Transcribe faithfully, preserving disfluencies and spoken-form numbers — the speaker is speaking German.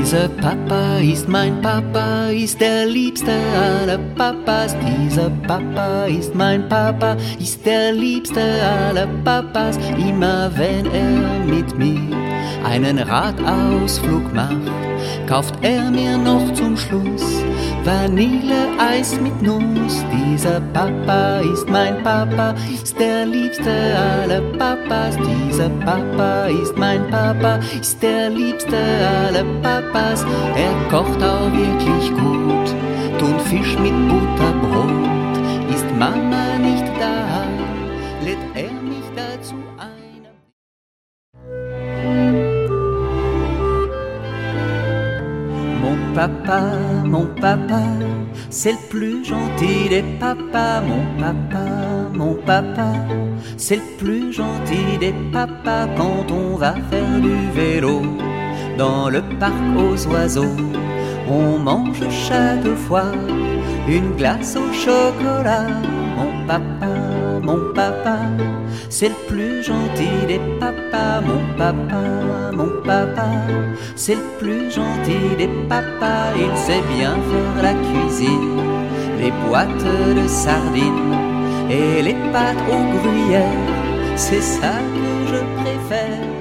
Dieser Papa ist mein Papa, ist der liebste aller Papas. Dieser Papa ist mein Papa, ist der liebste aller Papas. Immer wenn er mit mir einen Radausflug macht, kauft er mir noch zum Schluss Vanilleeis mit Nuss. Dieser Papa ist mein Papa, ist der liebste aller Papas. Dieser Papa ist mein Papa, ist der liebste aller Papas. Er kocht auch wirklich gut, Thunfisch mit Butterbrot. Ist Mama nicht da, lädt er mich dazu ein. Mon papa, mon papa, c'est le plus gentil des papas. Mon papa, mon papa, c'est le plus gentil des papas. Quand on va faire du vélo dans le parc aux oiseaux, on mange chaque fois une glace au chocolat. Mon papa, mon papa, c'est le plus gentil des papas. Mon papa, mon papa, c'est le plus gentil des papas. Il sait bien faire la cuisine, les boîtes de sardines et les pâtes aux gruyères. C'est ça que je préfère.